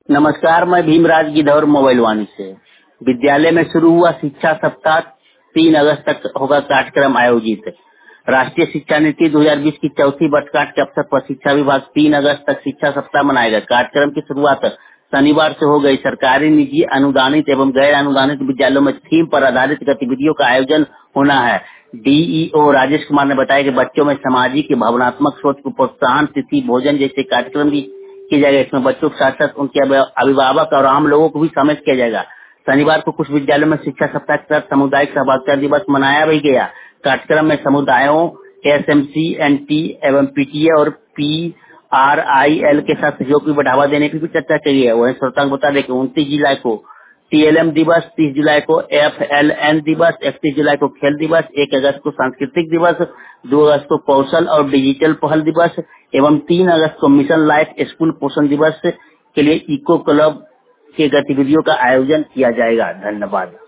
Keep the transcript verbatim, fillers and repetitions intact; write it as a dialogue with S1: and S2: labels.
S1: नमस्कार, मैं भीमराज गिद्धौर मोबाइल वाणी से। विद्यालय में शुरू हुआ शिक्षा सप्ताह, तीन अगस्त तक होगा कार्यक्रम आयोजित। राष्ट्रीय शिक्षा नीति दो हज़ार बीस की चौथी वर्षगांठ के अवसर पर शिक्षा विभाग तीन अगस्त तक शिक्षा सप्ताह मनाएगा। कार्यक्रम की शुरुआत शनिवार से हो गई। सरकारी, निजी, अनुदानित एवं गैर अनुदानित विद्यालयों में थीम पर आधारित गतिविधियों का आयोजन होना है। डीईओ राजेश कुमार ने बताया कि बच्चों में सामाजिक भावनात्मक सोच को प्रोत्साहन, तिथि भोजन जैसे कार्यक्रम भी किया जाएगा। इसमें बच्चों के साथ साथ उनके अभि- अभिभावक और आम लोगों को भी शामिल किया जाएगा। शनिवार को कुछ विद्यालयों में शिक्षा सप्ताह के तहत सामुदायिक सहभागिता दिवस मनाया भी गया। कार्यक्रम में समुदायों, एसएमसी, एनटी एवं पीटीए और पीआरआईएल के साथ सहयोग को बढ़ावा देने की भी चर्चा की है। वहीं श्रोताओं को बता दें कि उनतीस जुलाई को टीएलएम दिवस, तीस जुलाई को एफएलएन दिवस, इकतीस जुलाई को खेल दिवस, एक अगस्त को सांस्कृतिक दिवस, दो अगस्त को कौशल और डिजिटल पहल दिवस एवं तीन अगस्त को मिशन लाइफ स्कूल पोषण दिवस के लिए इको क्लब के गतिविधियों का आयोजन किया जाएगा। धन्यवाद।